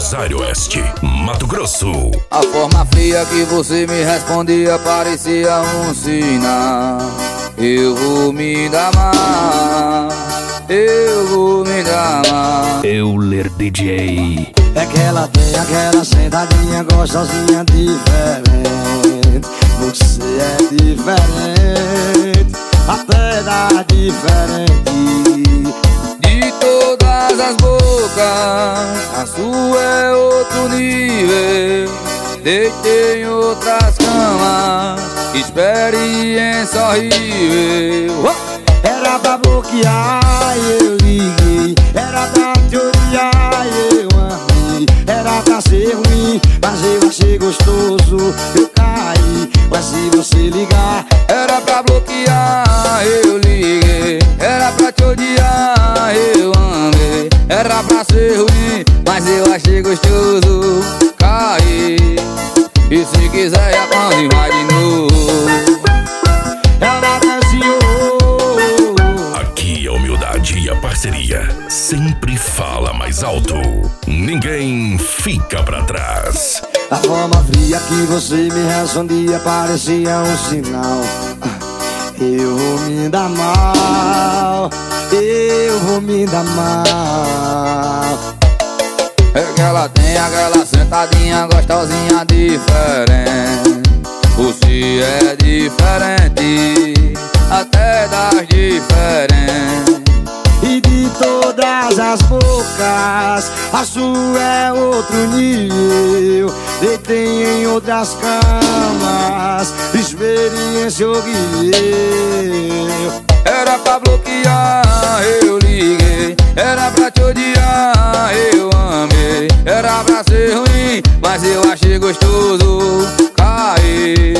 Rosário Oeste, Mato Grosso. A forma fria que você me respondia parecia um sinal. Eu vou me dar mal, eu vou me dar mal. Euler DJ. É que ela tem aquela sentadinha gostosinha diferente. Você é diferente, até dá diferente. De todas as bocas, a sua é outro nível. Deitei em outras camas, experiência horrível. Era pra bloquear, eu liguei. Era pra te odiar, eu amei. Era pra ser ruim, mas eu achei gostoso. Eu caí, mas se você ligar, era pra bloquear, eu liguei. Era pra te odiar, eu amei. Era pra ser ruim, mas eu achei gostoso. Caí, e se quiser já pode mais de novo. ela dançou. Aqui a humildade e a parceria sempre fala mais alto. Ninguém fica pra trás. A forma fria que você me respondia parecia um sinal. Eu vou me dar mal, eu vou me dar mal. É que ela tem aquela sentadinha gostosinha diferente. Você é diferente, até das diferentes. E de todas as bocas, a sua é outro nível. Deitei em outras camas, experiência horrível. Era pra bloquear, eu liguei. Era pra te odiar, eu amei. Era pra ser ruim, mas eu achei gostoso. Caí.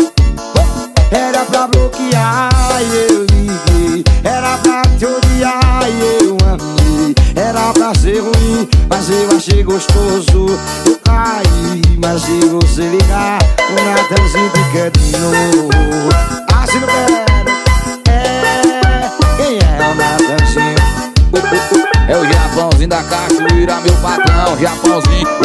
Era pra bloquear, eu liguei. Era pra te odiar, eu amei. Era pra ser ruim, mas eu achei gostoso. Eu caí, mas se você ligar, o Natanzinho fica de novo. Ah, se não quero, quem é o Natanzinho? É o Japãozinho da cachoeira, meu patrão, Japãozinho.